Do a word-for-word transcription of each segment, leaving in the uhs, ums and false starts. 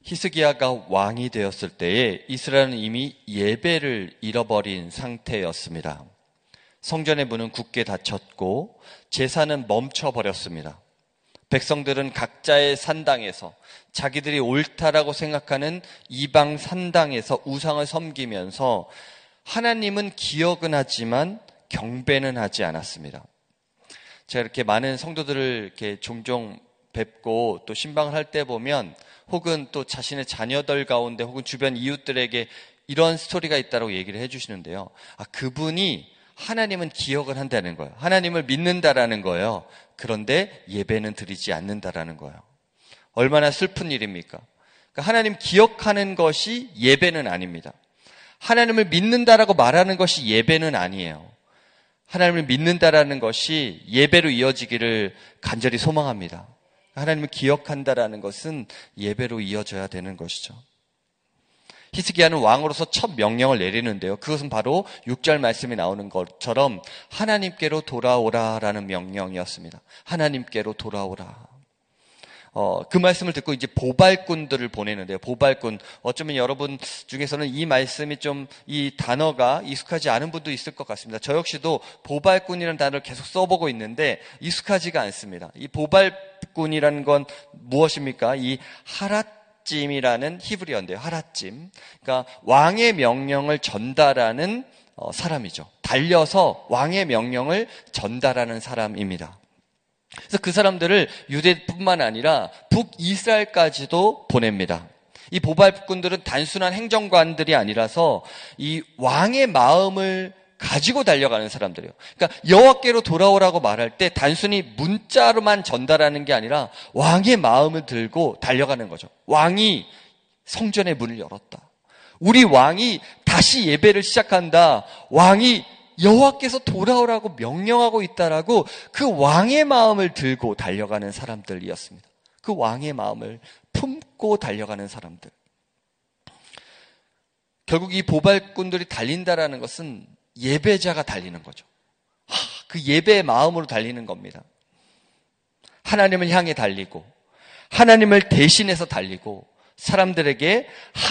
히스기야가 왕이 되었을 때에 이스라엘은 이미 예배를 잃어버린 상태였습니다. 성전의 문은 굳게 닫혔고 제사는 멈춰버렸습니다. 백성들은 각자의 산당에서 자기들이 옳다라고 생각하는 이방 산당에서 우상을 섬기면서 하나님은 기억은 하지만 경배는 하지 않았습니다. 제가 이렇게 많은 성도들을 이렇게 종종 뵙고 또 신방을 할 때 보면 혹은 또 자신의 자녀들 가운데 혹은 주변 이웃들에게 이런 스토리가 있다고 얘기를 해주시는데요. 아, 그분이 하나님은 기억을 한다는 거예요. 하나님을 믿는다라는 거예요. 그런데 예배는 드리지 않는다라는 거예요. 얼마나 슬픈 일입니까? 그러니까 하나님 기억하는 것이 예배는 아닙니다. 하나님을 믿는다라고 말하는 것이 예배는 아니에요. 하나님을 믿는다라는 것이 예배로 이어지기를 간절히 소망합니다. 하나님을 기억한다라는 것은 예배로 이어져야 되는 것이죠. 히스기야는 왕으로서 첫 명령을 내리는데요. 그것은 바로 육 절 말씀이 나오는 것처럼 하나님께로 돌아오라라는 명령이었습니다. 하나님께로 돌아오라. 어, 그 말씀을 듣고 이제 보발꾼들을 보내는데요. 보발꾼. 어쩌면 여러분 중에서는 이 말씀이 좀 이 단어가 익숙하지 않은 분도 있을 것 같습니다. 저 역시도 보발꾼이라는 단어를 계속 써보고 있는데 익숙하지가 않습니다. 이 보발꾼이라는 건 무엇입니까? 이 하랏 찜이라는 히브리어인데요. 하랏찜. 그러니까 왕의 명령을 전달하는 어, 사람이죠. 달려서 왕의 명령을 전달하는 사람입니다. 그래서 그 사람들을 유대뿐만 아니라 북이스라엘까지도 보냅니다. 이 보발꾼들은 단순한 행정관들이 아니라서 이 왕의 마음을 가지고 달려가는 사람들이에요. 그러니까 여호와께로 돌아오라고 말할 때 단순히 문자로만 전달하는 게 아니라 왕의 마음을 들고 달려가는 거죠. 왕이 성전의 문을 열었다. 우리 왕이 다시 예배를 시작한다. 왕이 여호와께서 돌아오라고 명령하고 있다라고 그 왕의 마음을 들고 달려가는 사람들이었습니다. 그 왕의 마음을 품고 달려가는 사람들. 결국 이 보발꾼들이 달린다라는 것은 예배자가 달리는 거죠. 하, 그 예배의 마음으로 달리는 겁니다. 하나님을 향해 달리고 하나님을 대신해서 달리고 사람들에게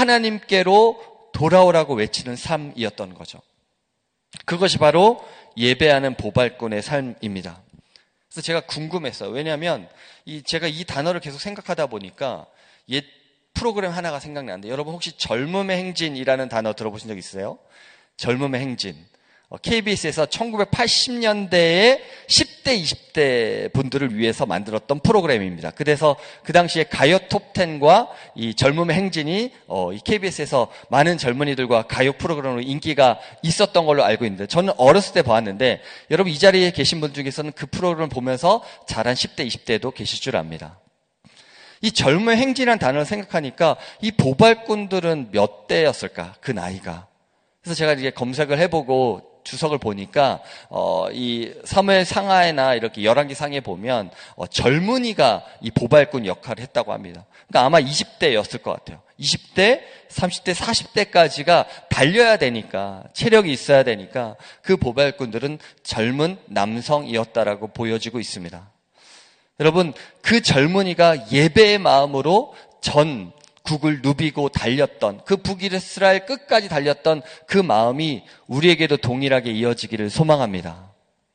하나님께로 돌아오라고 외치는 삶이었던 거죠. 그것이 바로 예배하는 보발꾼의 삶입니다. 그래서 제가 궁금했어요. 왜냐하면 이 제가 이 단어를 계속 생각하다 보니까 옛 프로그램 하나가 생각나는데 여러분 혹시 젊음의 행진이라는 단어 들어보신 적 있으세요? 젊음의 행진. 케이비에스에서 천구백팔십 년대에 십 대, 이십 대 분들을 위해서 만들었던 프로그램입니다. 그래서 그 당시에 가요 톱텐과 이 젊음의 행진이 어, 이 케이비에스에서 많은 젊은이들과 가요 프로그램으로 인기가 있었던 걸로 알고 있는데 저는 어렸을 때 보았는데 여러분 이 자리에 계신 분 중에서는 그 프로그램을 보면서 자란 십 대, 이십 대도 계실 줄 압니다. 이 젊음의 행진이라는 단어를 생각하니까 이 보발꾼들은 몇 대였을까? 그 나이가. 그래서 제가 이제 검색을 해보고 주석을 보니까 어, 이 사무엘 상하에나 이렇게 열왕기 상에 보면 어, 젊은이가 이 보발꾼 역할을 했다고 합니다. 그러니까 아마 이십 대였을 것 같아요. 이십 대, 삼십 대, 사십 대까지가 달려야 되니까 체력이 있어야 되니까 그 보발꾼들은 젊은 남성이었다라고 보여지고 있습니다. 여러분 그 젊은이가 예배의 마음으로 전 국을 누비고 달렸던 그 북이스라엘 끝까지 달렸던 그 마음이 우리에게도 동일하게 이어지기를 소망합니다.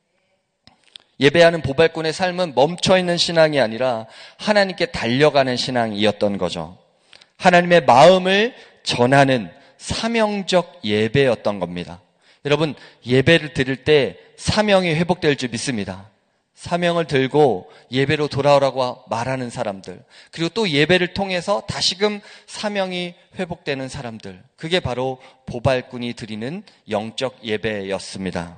예배하는 보발꾼의 삶은 멈춰있는 신앙이 아니라 하나님께 달려가는 신앙이었던 거죠. 하나님의 마음을 전하는 사명적 예배였던 겁니다. 여러분 예배를 드릴 때 사명이 회복될 줄 믿습니다. 사명을 들고 예배로 돌아오라고 말하는 사람들, 그리고 또 예배를 통해서 다시금 사명이 회복되는 사람들, 그게 바로 보발꾼이 드리는 영적 예배였습니다.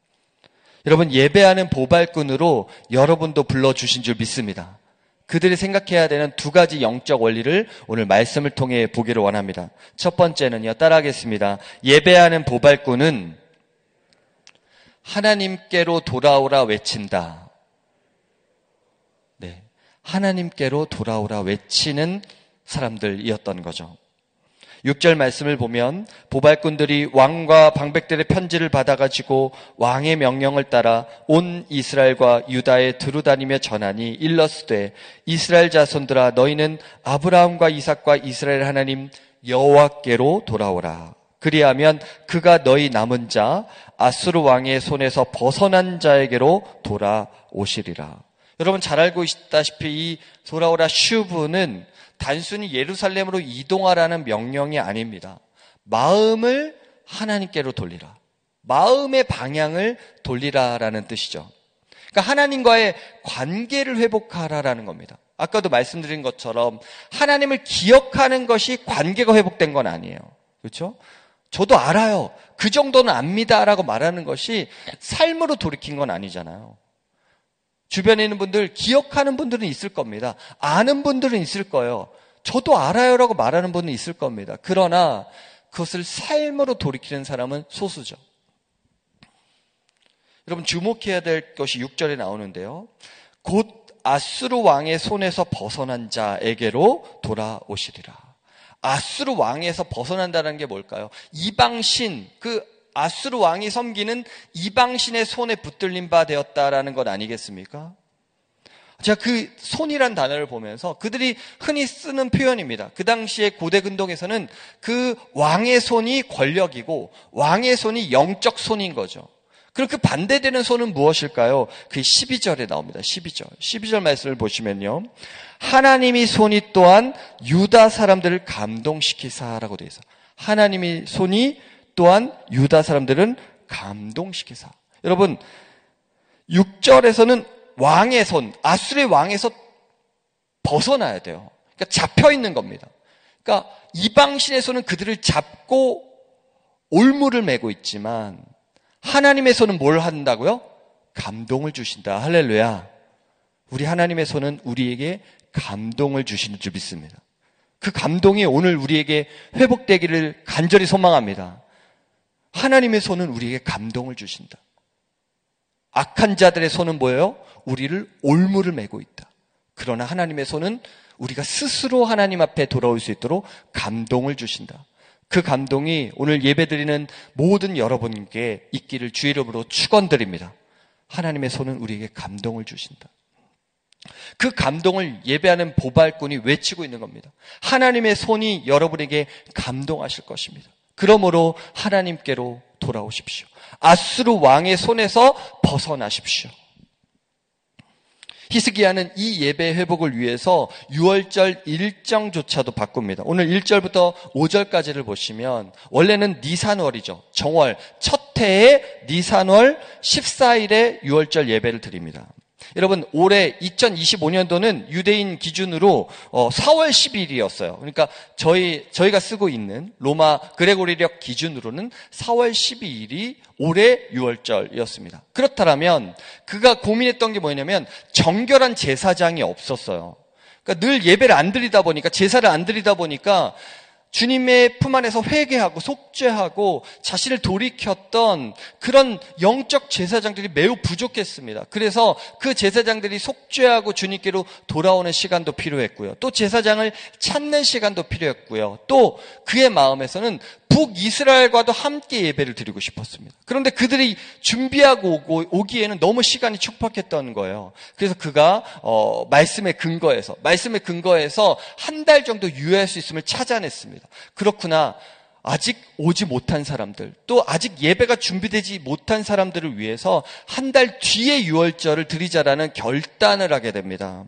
여러분 예배하는 보발꾼으로 여러분도 불러주신 줄 믿습니다. 그들이 생각해야 되는 두 가지 영적 원리를 오늘 말씀을 통해 보기를 원합니다. 첫 번째는요, 따라하겠습니다. 예배하는 보발꾼은 하나님께로 돌아오라 외친다. 네, 하나님께로 돌아오라 외치는 사람들이었던 거죠. 육 절 말씀을 보면 보발꾼들이 왕과 방백들의 편지를 받아가지고 왕의 명령을 따라 온 이스라엘과 유다에 두루다니며 전하니 일러스되 이스라엘 자손들아 너희는 아브라함과 이삭과 이스라엘 하나님 여호와께로 돌아오라. 그리하면 그가 너희 남은 자 아수르 왕의 손에서 벗어난 자에게로 돌아오시리라. 여러분 잘 알고 있다시피 이 돌아오라 슈브는 단순히 예루살렘으로 이동하라는 명령이 아닙니다. 마음을 하나님께로 돌리라. 마음의 방향을 돌리라라는 뜻이죠. 그러니까 하나님과의 관계를 회복하라라는 겁니다. 아까도 말씀드린 것처럼 하나님을 기억하는 것이 관계가 회복된 건 아니에요. 그렇죠? 저도 알아요. 그 정도는 압니다라고 말하는 것이 삶으로 돌이킨 건 아니잖아요. 주변에 있는 분들, 기억하는 분들은 있을 겁니다. 아는 분들은 있을 거예요. 저도 알아요라고 말하는 분은 있을 겁니다. 그러나 그것을 삶으로 돌이키는 사람은 소수죠. 여러분 주목해야 될 것이 육 절에 나오는데요. 곧 아수르 왕의 손에서 벗어난 자에게로 돌아오시리라. 아수르 왕에서 벗어난다는 게 뭘까요? 이방신, 그 아수르 왕이 섬기는 이방신의 손에 붙들린 바 되었다라는 것 아니겠습니까? 제가 그 손이란 단어를 보면서 그들이 흔히 쓰는 표현입니다. 그 당시에 고대 근동에서는 그 왕의 손이 권력이고 왕의 손이 영적 손인 거죠. 그럼 그 반대되는 손은 무엇일까요? 그 십이 절에 나옵니다. 십이 절. 십이 절 말씀을 보시면요. 하나님이 손이 또한 유다 사람들을 감동시키사라고 되어 있어요. 하나님이 손이 또한 유다 사람들은 감동시키사. 여러분 육 절에서는 왕의 손, 아수르의 왕에서 벗어나야 돼요. 그러니까 잡혀있는 겁니다. 그러니까 이방신의 손은 그들을 잡고 올무를 매고 있지만 하나님의 손은 뭘 한다고요? 감동을 주신다. 할렐루야. 우리 하나님의 손은 우리에게 감동을 주시는 줄 믿습니다. 그 감동이 오늘 우리에게 회복되기를 간절히 소망합니다. 하나님의 손은 우리에게 감동을 주신다. 악한 자들의 손은 뭐예요? 우리를 올무를 매고 있다. 그러나 하나님의 손은 우리가 스스로 하나님 앞에 돌아올 수 있도록 감동을 주신다. 그 감동이 오늘 예배드리는 모든 여러분께 있기를 주의 이름으로 축원드립니다. 하나님의 손은 우리에게 감동을 주신다. 그 감동을 예배하는 보발꾼이 외치고 있는 겁니다. 하나님의 손이 여러분에게 감동하실 것입니다. 그러므로 하나님께로 돌아오십시오. 아수르 왕의 손에서 벗어나십시오. 히스기야는 이 예배 회복을 위해서 유월절 일정조차도 바꿉니다. 오늘 일 절부터 오 절까지를 보시면 원래는 니산월이죠. 정월 첫 해의 니산월 십사 일에 유월절 예배를 드립니다. 여러분 올해 이천이십오 년도는 유대인 기준으로 사월 십일이었어요. 그러니까 저희 저희가 쓰고 있는 로마 그레고리력 기준으로는 사월 십이일이 올해 유월절이었습니다. 그렇다면 그가 고민했던 게 뭐냐면 정결한 제사장이 없었어요. 그러니까 늘 예배를 안 드리다 보니까 제사를 안 드리다 보니까 주님의 품 안에서 회개하고 속죄하고 자신을 돌이켰던 그런 영적 제사장들이 매우 부족했습니다. 그래서 그 제사장들이 속죄하고 주님께로 돌아오는 시간도 필요했고요. 또 제사장을 찾는 시간도 필요했고요. 또 그의 마음에서는 북이스라엘과도 함께 예배를 드리고 싶었습니다. 그런데 그들이 준비하고 오고, 오기에는 너무 시간이 촉박했던 거예요. 그래서 그가 어, 말씀의 근거에서 말씀의 근거에서 한 달 정도 유예할 수 있음을 찾아냈습니다. 그렇구나. 아직 오지 못한 사람들, 또 아직 예배가 준비되지 못한 사람들을 위해서 한 달 뒤에 유월절을 드리자라는 결단을 하게 됩니다.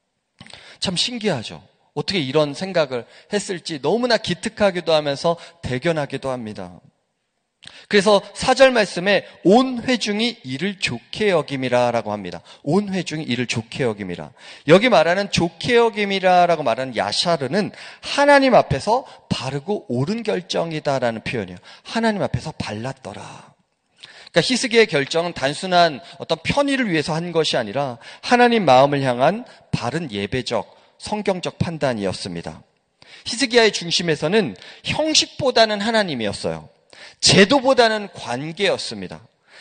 참 신기하죠. 어떻게 이런 생각을 했을지 너무나 기특하기도 하면서 대견하기도 합니다. 그래서 사 절 말씀에 온 회중이 이를 좋게 여김이라라고 합니다. 온 회중이 이를 좋게 여김이라. 여기 말하는 좋게 여김이라라고 말하는 야샤르는 하나님 앞에서 바르고 옳은 결정이다라는 표현이에요. 하나님 앞에서 발랐더라. 그러니까 히스기야의 결정은 단순한 어떤 편의를 위해서 한 것이 아니라 하나님 마음을 향한 바른 예배적 성경적 판단이었습니다. 히스기야의 중심에서는 형식보다는 하나님이었어요. 제도보다는 관계였습니다.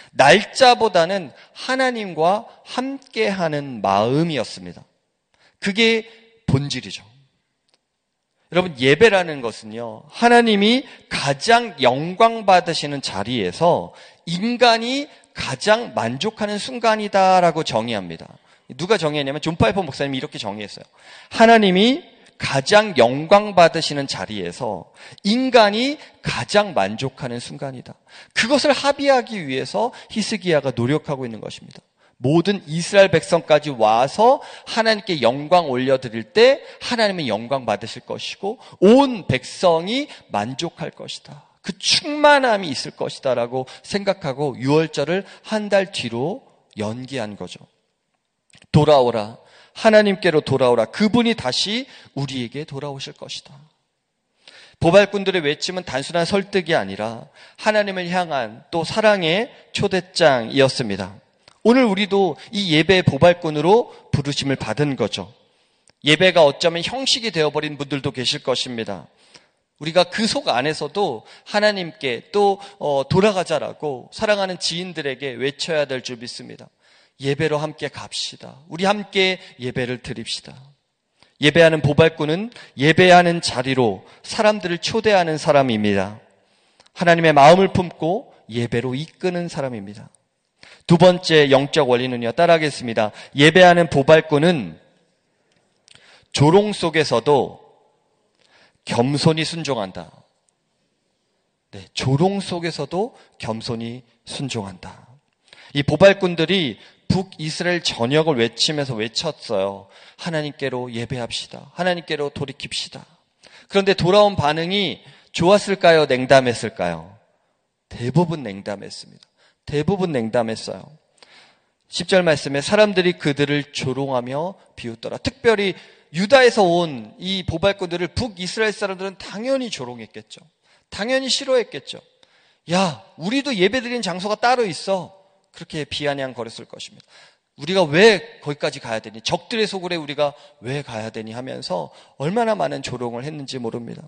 날짜보다는 하나님과 함께하는 마음이었습니다. 그게 본질이죠. 여러분, 예배라는 것은요, 하나님이 가장 영광 받으시는 자리에서 인간이 가장 만족하는 순간이다라고 정의합니다. 누가 정의했냐면 존 파이퍼 목사님이 이렇게 정의했어요. 하나님이 가장 영광 받으시는 자리에서 인간이 가장 만족하는 순간이다. 그것을 합의하기 위해서 히스기야가 노력하고 있는 것입니다. 모든 이스라엘 백성까지 와서 하나님께 영광 올려드릴 때 하나님은 영광 받으실 것이고 온 백성이 만족할 것이다. 그 충만함이 있을 것이다 라고 생각하고 유월절을 한 달 뒤로 연기한 거죠. 돌아오라. 하나님께로 돌아오라. 그분이 다시 우리에게 돌아오실 것이다. 보발꾼들의 외침은 단순한 설득이 아니라 하나님을 향한 또 사랑의 초대장이었습니다. 오늘 우리도 이 예배의 보발꾼으로 부르심을 받은 거죠. 예배가 어쩌면 형식이 되어버린 분들도 계실 것입니다. 우리가 그 속 안에서도 하나님께 또 어, 돌아가자라고 사랑하는 지인들에게 외쳐야 될 줄 믿습니다. 예배로 함께 갑시다. 우리 함께 예배를 드립시다. 예배하는 보발꾼은 예배하는 자리로 사람들을 초대하는 사람입니다. 하나님의 마음을 품고 예배로 이끄는 사람입니다. 두 번째 영적 원리는요, 따라하겠습니다. 예배하는 보발꾼은 조롱 속에서도 겸손히 순종한다. 네, 조롱 속에서도 겸손히 순종한다. 이 보발꾼들이 북이스라엘 전역을 외치면서 외쳤어요. 하나님께로 예배합시다. 하나님께로 돌이킵시다. 그런데 돌아온 반응이 좋았을까요? 냉담했을까요? 대부분 냉담했습니다. 대부분 냉담했어요. 십 절 말씀에 사람들이 그들을 조롱하며 비웃더라. 특별히 유다에서 온 이 보발꾼들을 북이스라엘 사람들은 당연히 조롱했겠죠. 당연히 싫어했겠죠. 야, 우리도 예배드리는 장소가 따로 있어. 그렇게 비아냥거렸을 것입니다. 우리가 왜 거기까지 가야 되니? 적들의 소굴에 우리가 왜 가야 되니? 하면서 얼마나 많은 조롱을 했는지 모릅니다.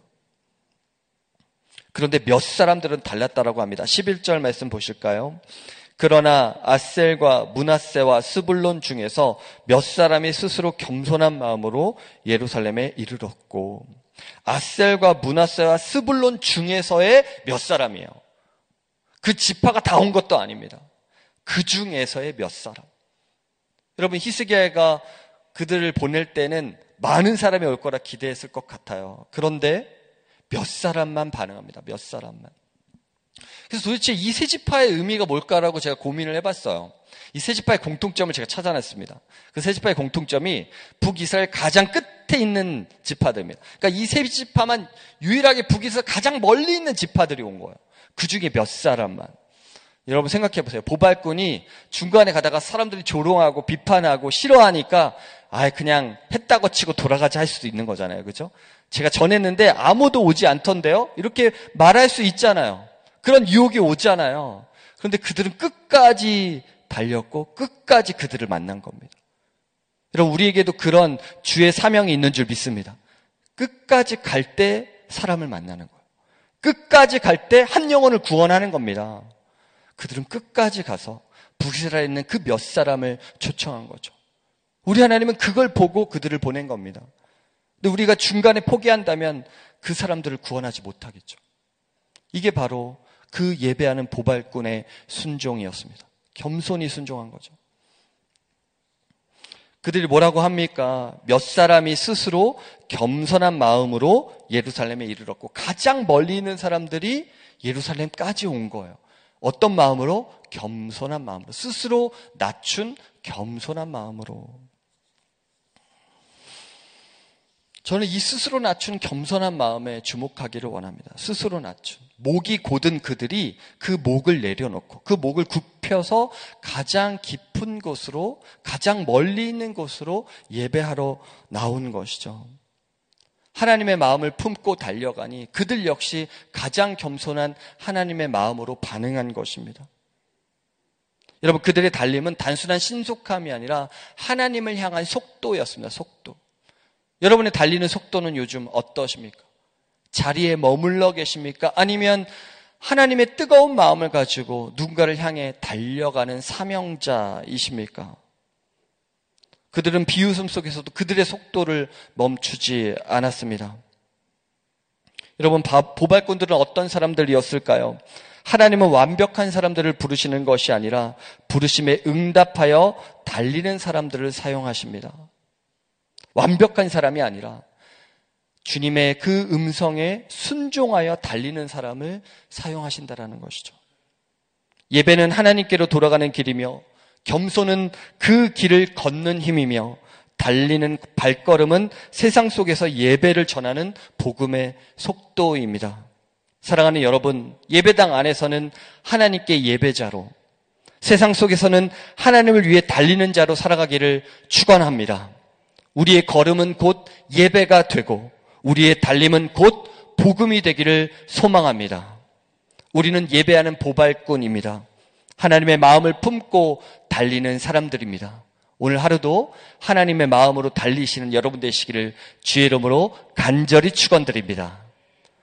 그런데 몇 사람들은 달랐다라고 합니다. 십일 절 말씀 보실까요? 그러나 아셀과 므낫세와 스불론 중에서 몇 사람이 스스로 겸손한 마음으로 예루살렘에 이르렀고, 아셀과 므낫세와 스불론 중에서의 몇 사람이에요. 그 지파가 다 온 것도 아닙니다. 그 중에서의 몇 사람. 여러분, 히스기야가 그들을 보낼 때는 많은 사람이 올 거라 기대했을 것 같아요. 그런데 몇 사람만 반응합니다. 몇 사람만. 그래서 도대체 이 세 지파의 의미가 뭘까라고 제가 고민을 해봤어요. 이 세 지파의 공통점을 제가 찾아냈습니다. 그 세 지파의 공통점이 북이스라엘 가장 끝에 있는 지파들입니다. 그러니까 이 세 지파만 유일하게 북이스라엘 가장 멀리 있는 지파들이 온 거예요. 그 중에 몇 사람만. 여러분 생각해 보세요. 보발꾼이 중간에 가다가 사람들이 조롱하고 비판하고 싫어하니까 아 그냥 했다고 치고 돌아가자 할 수도 있는 거잖아요. 그렇죠? 제가 전했는데 아무도 오지 않던데요? 이렇게 말할 수 있잖아요. 그런 유혹이 오잖아요. 그런데 그들은 끝까지 달렸고 끝까지 그들을 만난 겁니다. 여러분 우리에게도 그런 주의 사명이 있는 줄 믿습니다. 끝까지 갈 때 사람을 만나는 거예요. 끝까지 갈 때 한 영혼을 구원하는 겁니다. 그들은 끝까지 가서 북이스라엘에 있는 그 몇 사람을 초청한 거죠. 우리 하나님은 그걸 보고 그들을 보낸 겁니다. 근데 우리가 중간에 포기한다면 그 사람들을 구원하지 못하겠죠. 이게 바로 그 예배하는 보발꾼의 순종이었습니다. 겸손히 순종한 거죠. 그들이 뭐라고 합니까? 몇 사람이 스스로 겸손한 마음으로 예루살렘에 이르렀고 가장 멀리 있는 사람들이 예루살렘까지 온 거예요. 어떤 마음으로? 겸손한 마음으로. 스스로 낮춘 겸손한 마음으로. 저는 이 스스로 낮춘 겸손한 마음에 주목하기를 원합니다. 스스로 낮춘. 목이 곧은 그들이 그 목을 내려놓고 그 목을 굽혀서 가장 깊은 곳으로 가장 멀리 있는 곳으로 예배하러 나온 것이죠. 하나님의 마음을 품고 달려가니 그들 역시 가장 겸손한 하나님의 마음으로 반응한 것입니다. 여러분 그들의 달림은 단순한 신속함이 아니라 하나님을 향한 속도였습니다. 속도. 여러분의 달리는 속도는 요즘 어떠십니까? 자리에 머물러 계십니까? 아니면 하나님의 뜨거운 마음을 가지고 누군가를 향해 달려가는 사명자이십니까? 그들은 비웃음 속에서도 그들의 속도를 멈추지 않았습니다. 여러분, 보발꾼들은 어떤 사람들이었을까요? 하나님은 완벽한 사람들을 부르시는 것이 아니라 부르심에 응답하여 달리는 사람들을 사용하십니다. 완벽한 사람이 아니라 주님의 그 음성에 순종하여 달리는 사람을 사용하신다라는 것이죠. 예배는 하나님께로 돌아가는 길이며 겸손은 그 길을 걷는 힘이며 달리는 발걸음은 세상 속에서 예배를 전하는 복음의 속도입니다. 사랑하는 여러분, 예배당 안에서는 하나님께 예배자로, 세상 속에서는 하나님을 위해 달리는 자로 살아가기를 축원합니다. 우리의 걸음은 곧 예배가 되고 우리의 달림은 곧 복음이 되기를 소망합니다. 우리는 예배하는 보발꾼입니다. 하나님의 마음을 품고 달리는 사람들입니다. 오늘 하루도 하나님의 마음으로 달리시는 여러분 되시기를 주의 이름으로 간절히 축원드립니다.